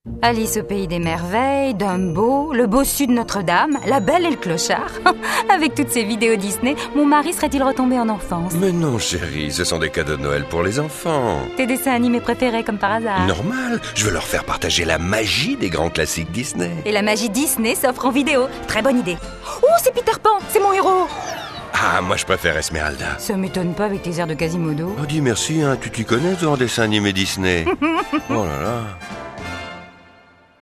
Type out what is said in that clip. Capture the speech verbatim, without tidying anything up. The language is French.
Alice au pays des merveilles, Dumbo, le bossu de Notre-Dame, La Belle et le Clochard. Avec toutes ces vidéos Disney, mon mari serait-il retombé en enfance? Mais non, chérie, ce sont des cadeaux de Noël pour les enfants. Tes dessins animés préférés, comme par hasard. Normal, je veux leur faire partager la magie des grands classiques Disney. Et la magie Disney s'offre en vidéo. Très bonne idée. Oh, c'est Peter Pan, c'est mon héros. Ah, moi je préfère Esmeralda. Ça m'étonne pas avec tes airs de Quasimodo. Oh, dis merci, hein, tu t'y connais toi en dessin animé Disney. Oh là là.